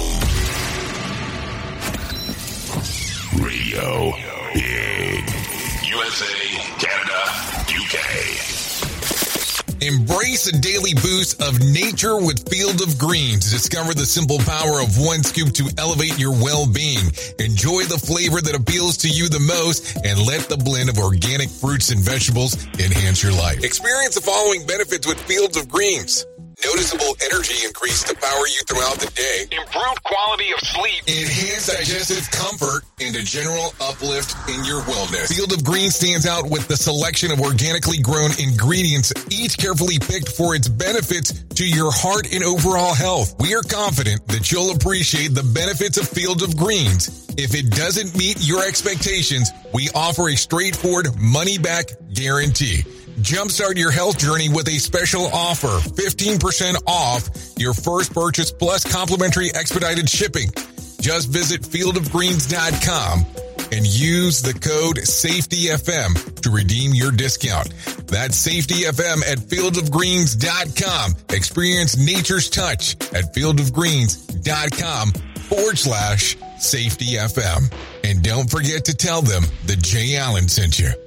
Radio Big. U S A, Canada, U K. Embrace a daily boost of nature with Field of Greens. Discover the simple power of one scoop to elevate your well-being. Enjoy the flavor that appeals to you the most and let the blend of organic fruits and vegetables enhance your life. Experience the following benefits with Fields of Greens. Noticeable energy increase to power you throughout the day. Improved quality of sleep. Enhanced digestive comfort and a general uplift in your wellness. Field of Greens stands out with the selection of organically grown ingredients, each carefully picked for its benefits to your heart and overall health. We are confident that you'll appreciate the benefits of Field of Greens. If it doesn't meet your expectations, we offer a straightforward money-back guarantee. Jumpstart your health journey with a special offer, fifteen percent off your first purchase plus complimentary expedited shipping. Just visit field of greens dot com and use the code SAFETYFM to redeem your discount. That's SAFETYFM at field of greens dot com. Experience nature's touch at field of greens dot com forward slash SAFETYFM. And don't forget to tell them that Jay Allen sent you.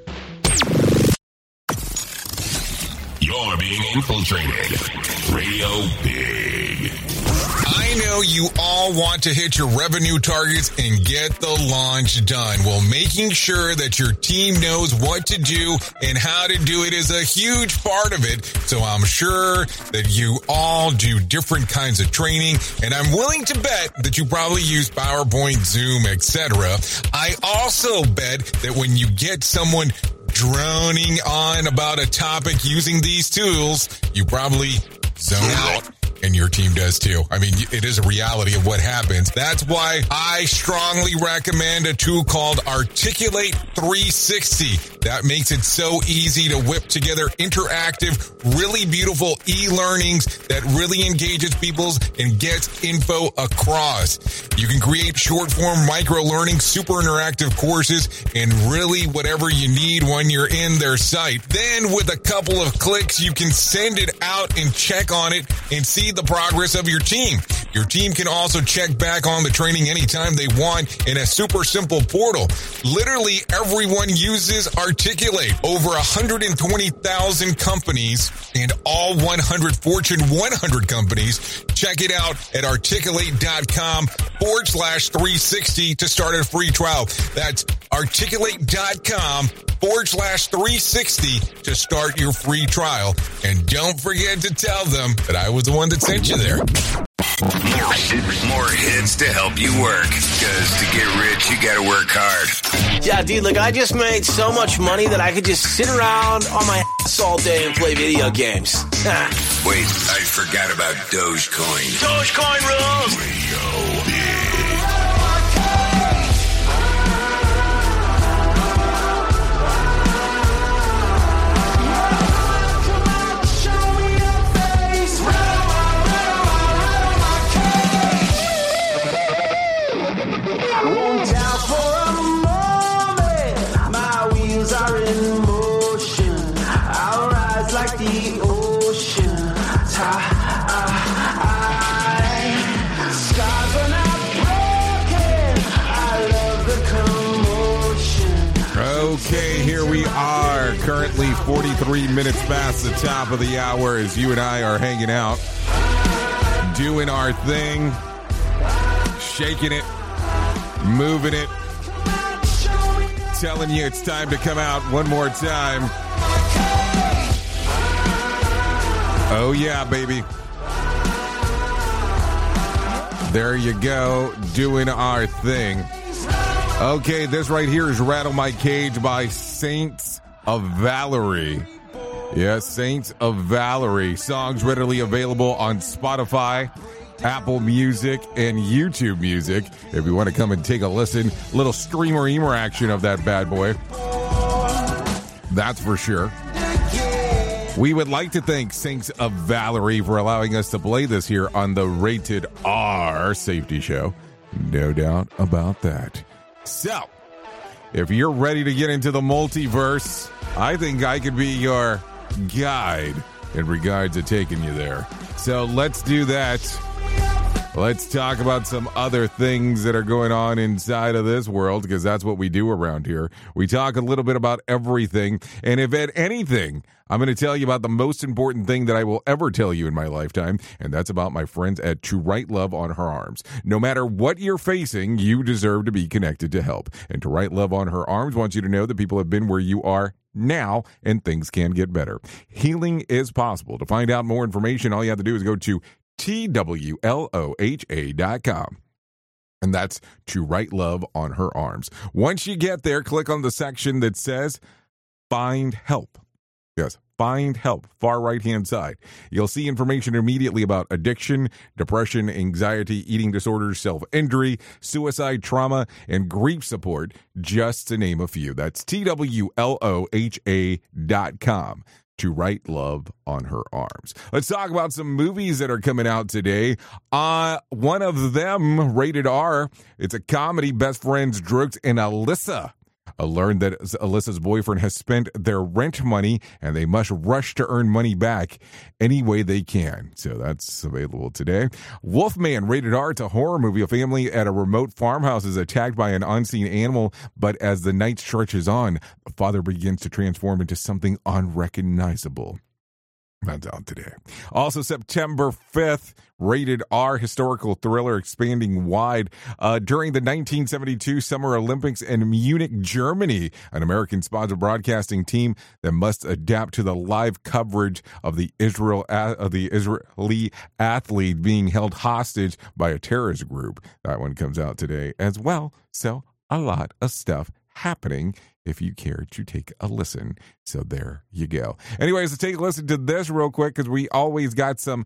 You're being infiltrated. Radio Big. I know you all want to hit your revenue targets and get the launch done. Well, making sure that your team knows what to do and how to do it is a huge part of it. So I'm sure that you all do different kinds of training, and I'm willing to bet that you probably use PowerPoint, Zoom, et cetera. I also bet that when you get someone droning on about a topic using these tools, you probably zone out. And your team does too. I mean, it is a reality of what happens. That's why I strongly recommend a tool called Articulate three sixty. That makes it so easy to whip together interactive, really beautiful e-learnings that really engages people and gets info across. You can create short-form micro-learning, super interactive courses, and really whatever you need when you're in their site. Then with a couple of clicks, you can send it out and check on it and see the progress of your team. Your team can also check back on the training anytime they want in a super simple portal. Literally everyone uses Articulate. Over one hundred twenty thousand companies and all one hundred Fortune one hundred companies. Check it out at articulate.com forward slash 360 to start a free trial. That's articulate.com forward slash 360 to start your free trial. And don't forget to tell them that I was the one that sent you there. More hits, more hits to help you work. Because to get rich, you gotta work hard. Yeah, dude, like I just made so much money that I could just sit around on my ass all day and play video games. Wait, I forgot about Dogecoin. Dogecoin rules! Radio Big. Okay, here we are, currently forty-three minutes past the top of the hour as you and I are hanging out, doing our thing, shaking it, moving it, telling you it's time to come out one more time. Oh yeah, baby. There you go, doing our thing. Okay, this right here is Rattle My Cage by Saints of Valerie. Yes, Saints of Valerie. Songs readily available on Spotify, Apple Music, and YouTube Music. If you want to come and take a listen, little streamer emer action of that bad boy. That's for sure. We would like to thank Saints of Valerie for allowing us to play this here on the Rated R Safety Show. No doubt about that. So, if you're ready to get into the multiverse, I think I could be your guide in regards to taking you there. So let's do that. Let's talk about some other things that are going on inside of this world, because that's what we do around here. We talk a little bit about everything, and if at anything, I'm going to tell you about the most important thing that I will ever tell you in my lifetime, and that's about my friends at To Right Love on Her Arms. No matter what you're facing, you deserve to be connected to help. And To Right Love on Her Arms wants you to know that people have been where you are now, and things can get better. Healing is possible. To find out more information, all you have to do is go to T W L O H A dot com. And that's To Right Love on Her Arms. Once you get there, click on the section that says Find Help. Yes, Find Help, far right-hand side. You'll see information immediately about addiction, depression, anxiety, eating disorders, self-injury, suicide, trauma, and grief support, just to name a few. That's T W L O H A dot com. To Right Love on Her Arms. Let's talk about some movies that are coming out today. Uh, one of them, Rated R, it's a comedy, Best Friends Droogs and Alyssa. I learned that Alyssa's boyfriend has spent their rent money and they must rush to earn money back any way they can. So that's available today. Wolfman, Rated R, it's a horror movie. A family at a remote farmhouse is attacked by an unseen animal, but as the night stretches on, the father begins to transform into something unrecognizable. That's out today. Also, September fifth, Rated R, historical thriller expanding wide. Uh, during the nineteen seventy-two Summer Olympics in Munich, Germany, an American-sponsored broadcasting team that must adapt to the live coverage of the Israel of the Israeli athlete being held hostage by a terrorist group. That one comes out today as well. So, a lot of stuff happening if you care to take a listen. So there you go. Anyways, let's take a listen to this real quick, because we always got some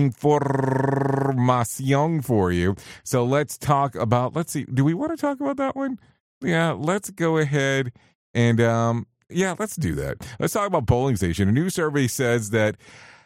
information for you. So let's talk about, let's see, do we want to talk about that one? Yeah, let's go ahead and, um, yeah, let's do that. Let's talk about polling station. A new survey says that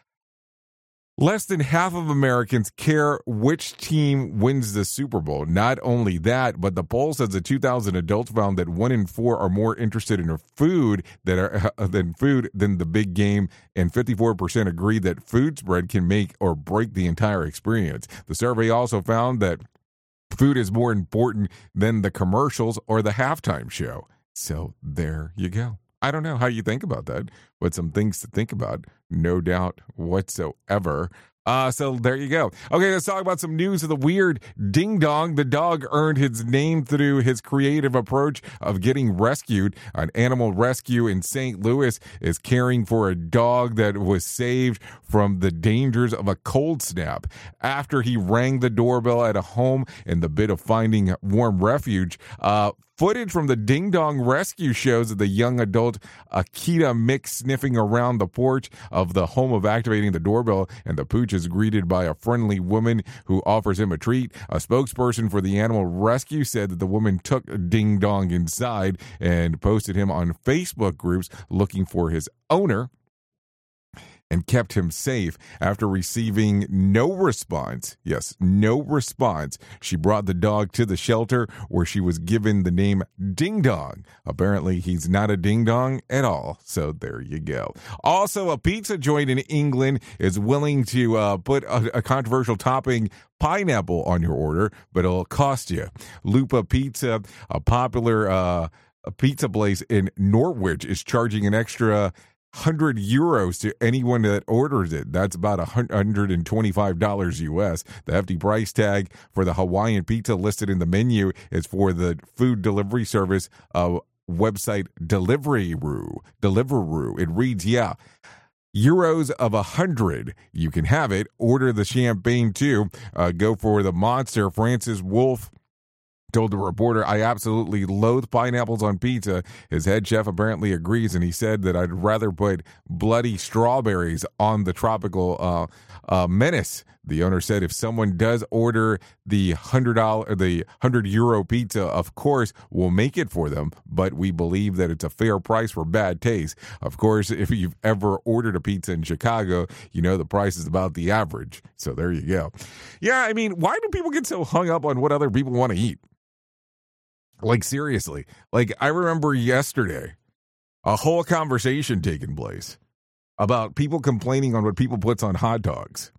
less than half of Americans care which team wins the Super Bowl. Not only that, but the poll says that two thousand adults found that one in four are more interested in food that are uh, than food than the big game, and fifty-four percent agree that food spread can make or break the entire experience. The survey also found that food is more important than the commercials or the halftime show. So there you go. I don't know how you think about that, but some things to think about, no doubt whatsoever. Uh, so there you go. Okay, let's talk about some news of the weird Ding Dong. The dog earned his name through his creative approach of getting rescued. An animal rescue in Saint Louis is caring for a dog that was saved from the dangers of a cold snap. After he rang the doorbell at a home in the bid of finding warm refuge, uh, footage from the Ding Dong rescue shows that the young adult Akita mix sniffing around the porch of the home of activating the doorbell, and the pooch is greeted by a friendly woman who offers him a treat. A spokesperson for the animal rescue said that the woman took Ding Dong inside and posted him on Facebook groups looking for his owner, and kept him safe. After receiving no response, yes, no response, she brought the dog to the shelter where she was given the name Ding Dong. Apparently, he's not a ding dong at all. So there you go. Also, a pizza joint in England is willing to uh, put a, a controversial topping, pineapple, on your order, but it'll cost you. Lupa Pizza, a popular uh, a pizza place in Norwich, is charging an extra one hundred euros to anyone that orders it. That's about one hundred twenty-five dollars U S. The hefty price tag for the Hawaiian pizza listed in the menu is for the food delivery service uh, website Deliveroo. Deliveroo. It reads, yeah, euros of a hundred. You can have it. Order the champagne too. Uh, go for the monster. Francis Wolf told the reporter, I absolutely loathe pineapples on pizza. His head chef apparently agrees, and he said that I'd rather put bloody strawberries on the tropical uh, uh, menace. The owner said if someone does order the one hundred dollars, the one hundred euro pizza, of course, we'll make it for them, but we believe that it's a fair price for bad taste. Of course, if you've ever ordered a pizza in Chicago, you know the price is about the average. So there you go. Yeah, I mean, why do people get so hung up on what other people want to eat? Like, seriously. Like, I remember yesterday a whole conversation taking place about people complaining on what people puts on hot dogs.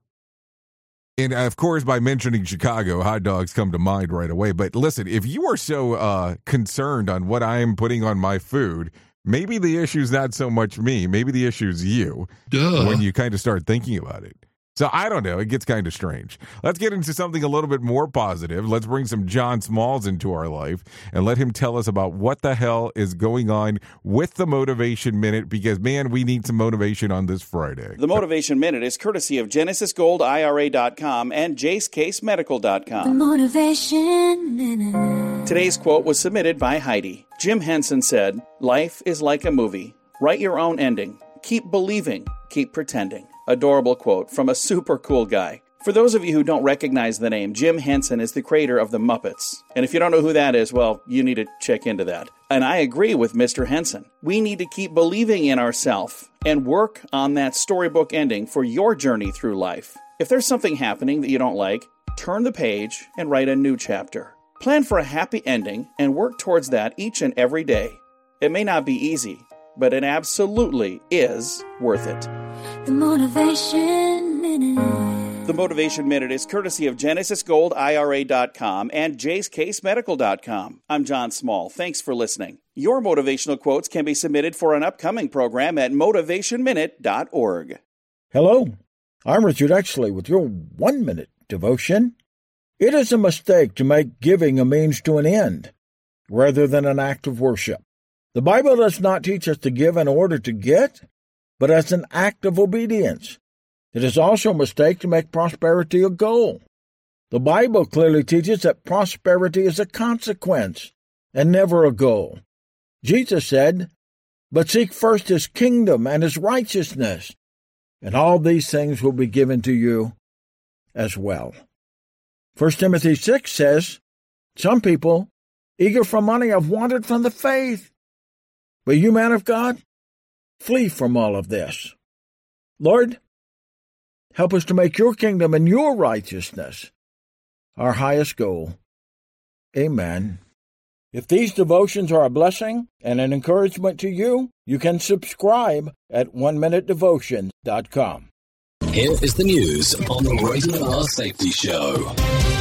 And, of course, by mentioning Chicago, hot dogs come to mind right away. But listen, if you are so uh, concerned on what I am putting on my food, maybe the issue's not so much me. Maybe the issue's you. Duh. When you kind of start thinking about it. So I don't know. It gets kind of strange. Let's get into something a little bit more positive. Let's bring some John Smalls into our life and let him tell us about what the hell is going on with the Motivation Minute, because, man, we need some motivation on this Friday. The Motivation Minute is courtesy of Genesis Gold I R A dot com and Jace Case Medical dot com. The Motivation Minute. Today's quote was submitted by Heidi. Jim Henson said, "Life is like a movie. Write your own ending. Keep believing. Keep pretending." Adorable quote from a super cool guy. For those of you who don't recognize the name, Jim Henson is the creator of the Muppets. And if you don't know who that is, well, you need to check into that. And I agree with Mister Henson. We need to keep believing in ourselves and work on that storybook ending for your journey through life. If there's something happening that you don't like, turn the page and write a new chapter. Plan for a happy ending and work towards that each and every day. It may not be easy, but it absolutely is worth it. The Motivation Minute. The Motivation Minute is courtesy of Genesis Gold I R A dot com and Jace Case Medical dot com. I'm John Small. Thanks for listening. Your motivational quotes can be submitted for an upcoming program at motivation minute dot org. Hello, I'm Richard Exley with your one-minute devotion. It is a mistake to make giving a means to an end, rather than an act of worship. The Bible does not teach us to give in order to get, but as an act of obedience. It is also a mistake to make prosperity a goal. The Bible clearly teaches that prosperity is a consequence and never a goal. Jesus said, "But seek first his kingdom and his righteousness, and all these things will be given to you as well." First Timothy six says, "Some people, eager for money, have wandered from the faith. But you, man of God, flee from all of this." Lord, help us to make your kingdom and your righteousness our highest goal. Amen. If these devotions are a blessing and an encouragement to you, you can subscribe at one minute devotion dot com. Here is the news on the Rated R Safety Show.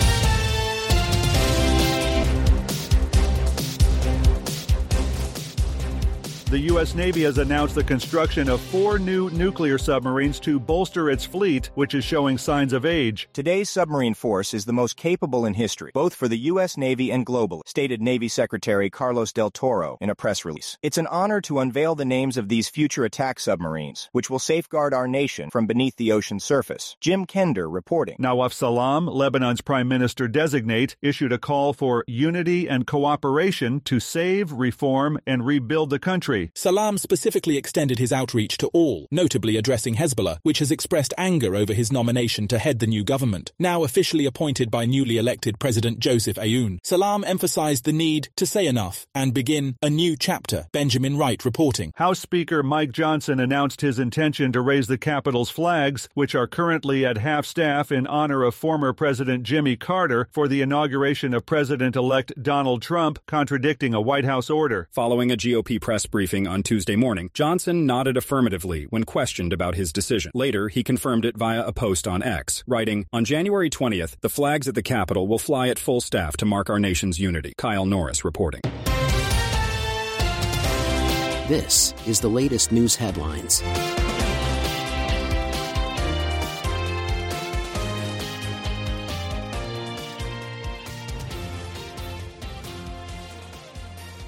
The U S Navy has announced the construction of four new nuclear submarines to bolster its fleet, which is showing signs of age. Today's submarine force is the most capable in history, both for the U S Navy and globally, stated Navy Secretary Carlos Del Toro in a press release. It's an honor to unveil the names of these future attack submarines, which will safeguard our nation from beneath the ocean's surface. Jim Kender reporting. Nawaf Salam, Lebanon's prime minister-designate, issued a call for unity and cooperation to save, reform, and rebuild the country. Salam specifically extended his outreach to all, notably addressing Hezbollah, which has expressed anger over his nomination to head the new government. Now officially appointed by newly elected President Joseph Aoun, Salam emphasized the need to say enough and begin a new chapter. Benjamin Wright reporting. House Speaker Mike Johnson announced his intention to raise the Capitol's flags, which are currently at half-staff in honor of former President Jimmy Carter for the inauguration of President-elect Donald Trump, contradicting a White House order. Following a G O P press briefing on Tuesday morning, Johnson nodded affirmatively when questioned about his decision. Later, he confirmed it via a post on X, writing, "On January twentieth, the flags at the Capitol will fly at full staff to mark our nation's unity." Kyle Norris reporting. This is the latest news headlines.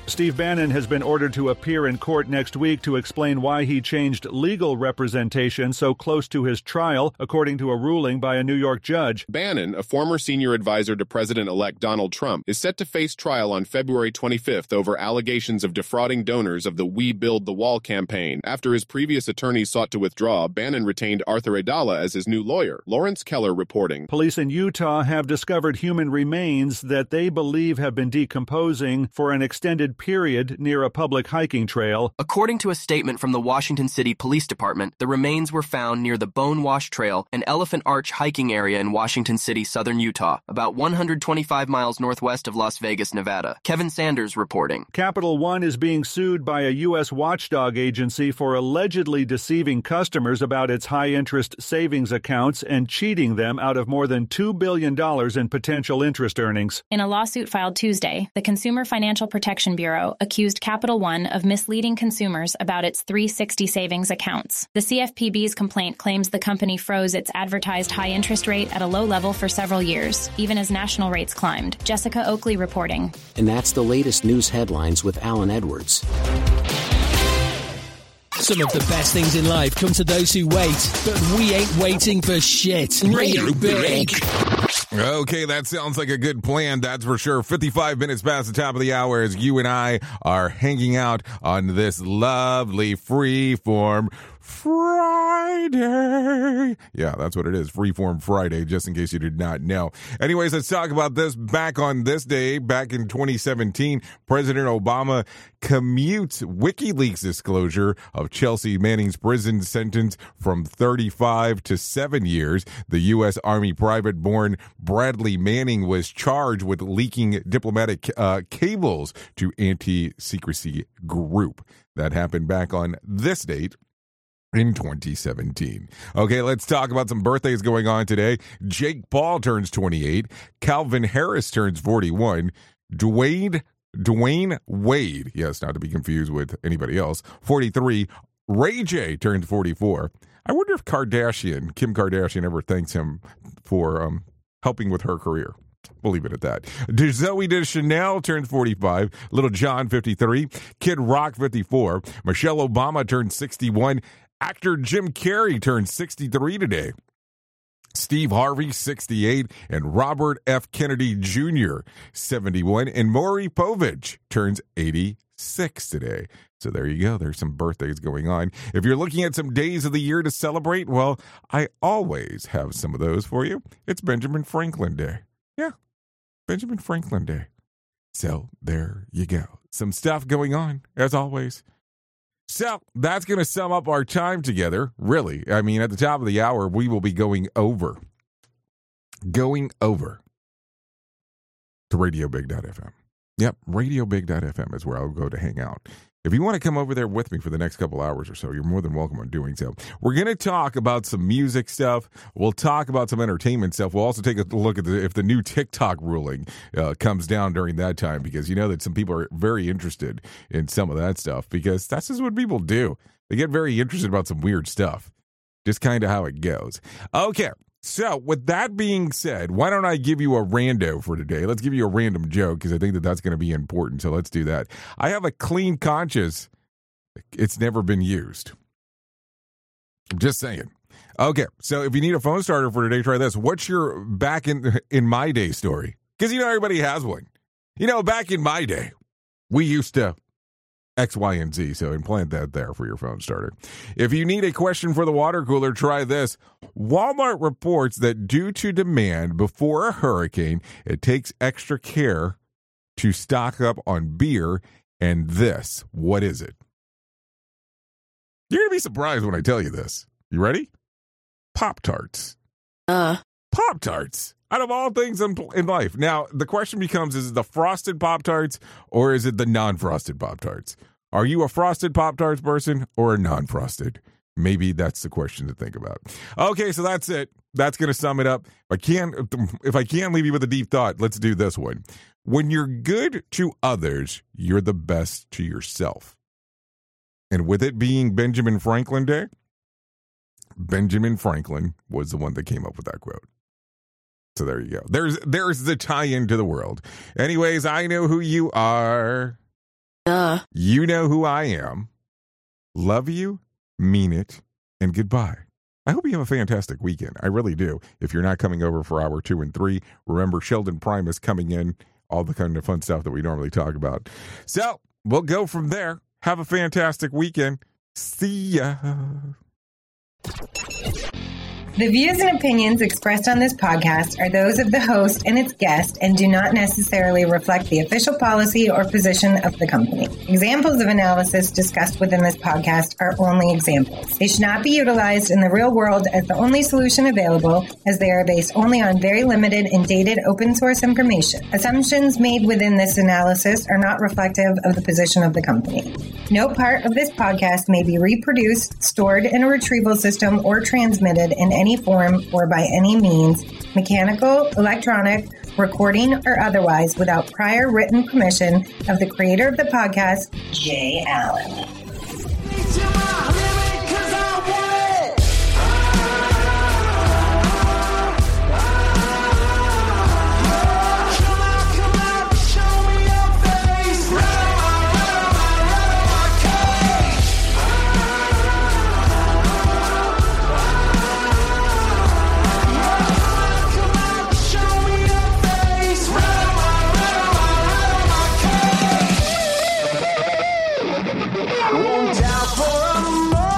Steve Bannon has been ordered to appear in court next week to explain why he changed legal representation so close to his trial, according to a ruling by a New York judge. Bannon, a former senior advisor to President-elect Donald Trump, is set to face trial on February twenty-fifth over allegations of defrauding donors of the We Build the Wall campaign. After his previous attorneys sought to withdraw, Bannon retained Arthur Aidala as his new lawyer. Lawrence Keller reporting. Police in Utah have discovered human remains that they believe have been decomposing for an extended period near a public hiking trail. According to a statement from the Washington City Police Department, the remains were found near the Bone Wash Trail, an Elephant Arch hiking area in Washington City, southern Utah, about one hundred twenty-five miles northwest of Las Vegas, Nevada. Kevin Sanders reporting. Capital One is being sued by a U S watchdog agency for allegedly deceiving customers about its high-interest savings accounts and cheating them out of more than two billion dollars in potential interest earnings. In a lawsuit filed Tuesday, the Consumer Financial Protection Bureau accused Capital One of misleading consumers about its three sixty savings accounts. The C F P B's complaint claims the company froze its advertised high interest rate at a low level for several years, even as national rates climbed. Jessica Oakley reporting. And that's the latest news headlines with Alan Edwards. Some of the best things in life come to those who wait, but we ain't waiting for shit. Radio Big. Okay, that sounds like a good plan, that's for sure. fifty-five minutes past the top of the hour as you and I are hanging out on this lovely Freeform Friday. Yeah, that's what it is. Freeform Friday, just in case you did not know. Anyways, let's talk about this. Back on this day, back in twenty seventeen, President Obama commutes WikiLeaks disclosure of Chelsea Manning's prison sentence from thirty-five to seven years. The U S Army private born Bradley Manning was charged with leaking diplomatic uh, cables to anti-secrecy group. That happened back on this date in twenty seventeen. Okay, let's talk about some birthdays going on today. Jake Paul turns twenty-eight. Calvin Harris turns forty-one. Dwayne, Dwayne Wade, yes, not to be confused with anybody else, forty-three. Ray J turns forty-four. I wonder if Kardashian, Kim Kardashian, ever thanks him for um, helping with her career. We'll leave it at that. Zoe Deschanel turns forty-five. Little John, fifty-three. Kid Rock, fifty-four. Michelle Obama turned sixty-one. Actor Jim Carrey turned sixty-three today. Steve Harvey, sixty-eight. And Robert F. Kennedy Junior, seventy-one. And Maury Povich turns eighty-six today. So there you go. There's some birthdays going on. If you're looking at some days of the year to celebrate, well, I always have some of those for you. It's Benjamin Franklin Day. Yeah, Benjamin Franklin Day. So there you go. Some stuff going on, as always. So that's going to sum up our time together, really. I mean, at the top of the hour, we will be going over, going over to radio big dot f m. Yep, radio big dot f m is where I'll go to hang out. If you want to come over there with me for the next couple hours or so, you're more than welcome on doing so. We're going to talk about some music stuff. We'll talk about some entertainment stuff. We'll also take a look at the, if the new TikTok ruling uh, comes down during that time, because you know that some people are very interested in some of that stuff, because that's just what people do. They get very interested about some weird stuff. Just kind of how it goes. Okay. So, with that being said, why don't I give you a rando for today? Let's give you a random joke, because I think that that's going to be important. So, let's do that. I have a clean conscience. It's never been used. I'm just saying. Okay, so if you need a phone starter for today, try this. What's your back in, in my day story? Because, you know, everybody has one. You know, back in my day, we used to X, Y, and Z, so implant that there for your phone starter. If you need a question for the water cooler, try this. Walmart reports that due to demand before a hurricane, it takes extra care to stock up on beer and this. What is it? You're going to be surprised when I tell you this. You ready? Pop-Tarts. Uh. Pop-Tarts. Out of all things in, in life. Now, the question becomes, is it the frosted Pop-Tarts or is it the non-frosted Pop-Tarts? Are you a frosted Pop-Tarts person or a non-frosted? Maybe that's the question to think about. Okay, so that's it. That's going to sum it up. If I can't, if I can't leave you with a deep thought, let's do this one. When you're good to others, you're the best to yourself. And with it being Benjamin Franklin Day, Benjamin Franklin was the one that came up with that quote. So there you go. There's there's the tie-in to the world. Anyways, I know who you are. Duh. You know who I am. Love you, mean it, and goodbye. I hope you have a fantastic weekend. I really do. If you're not coming over for hour two and three, remember Sheldon Prime is coming in, all the kind of fun stuff that we normally talk about. So we'll go from there. Have a fantastic weekend. See ya. The views and opinions expressed on this podcast are those of the host and its guest and do not necessarily reflect the official policy or position of the company. Examples of analysis discussed within this podcast are only examples. They should not be utilized in the real world as the only solution available, as they are based only on very limited and dated open source information. Assumptions made within this analysis are not reflective of the position of the company. No part of this podcast may be reproduced, stored in a retrieval system, or transmitted in any any form or by any means, mechanical, electronic, recording, or otherwise, without prior written permission of the creator of the podcast, Jay Allen.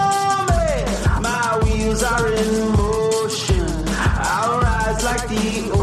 are in motion. I'll rise like the